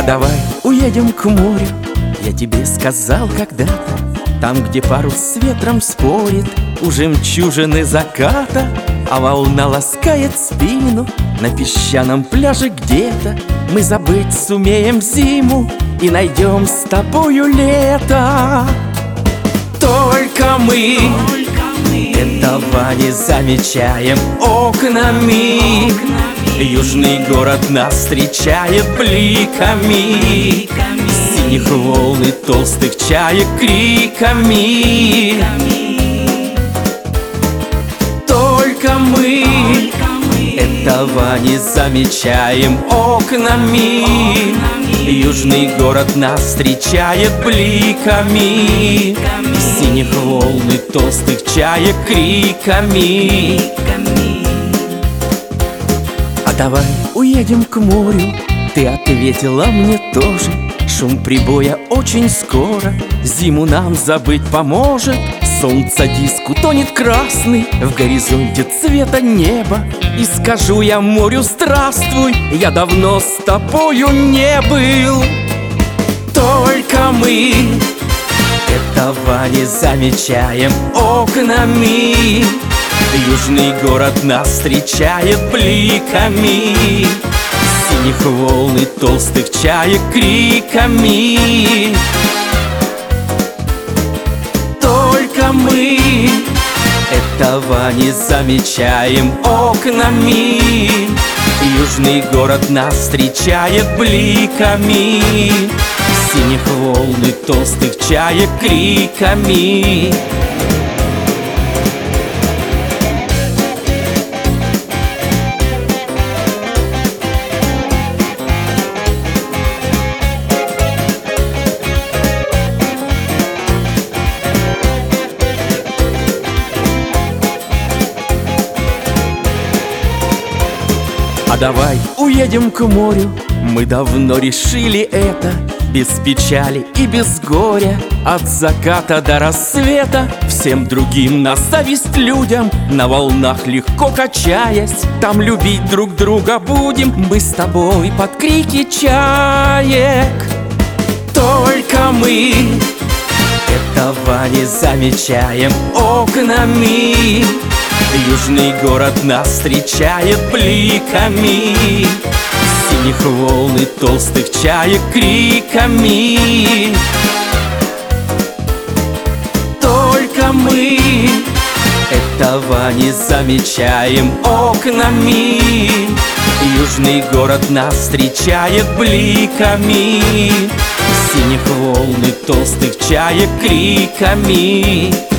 давай уедем к морю. Я тебе сказал когда-то, там, где парус с ветром спорит, у жемчужины заката, а волна ласкает спину. На песчаном пляже где-то мы забыть сумеем зиму и найдем с тобою лето. Только мы этого не замечаем окнами. Южный город нас встречает бликами синих волн и толстых чаек криками. Только мы этого не замечаем окнами. Южный город нас встречает бликами синих волн и толстых чаек криками. А давай уедем к морю, ты ответила мне тоже. Шум прибоя очень скоро зиму нам забыть поможет. Солнце диску тонет красный в горизонте цвета неба. И скажу я морю здравствуй, я давно с тобою не был. Только мы этого не замечаем окнами. Южный город нас встречает бликами синих волн и толстых чаек криками. Только мы этого не замечаем окнами. Южный город нас встречает бликами синих волн и толстых чаек криками. А давай уедем к морю, мы давно решили это. Без печали и без горя, от заката до рассвета. Всем другим на зависть людям, на волнах легко качаясь. Там любить друг друга будем мы с тобой под крики чаек. Только мы этого не замечаем окнами. Южный город нас встречает бликами синих волн и толстых чаек криками. Только мы этого не замечаем окнами. Южный город нас встречает бликами синих волн и толстых чаек криками.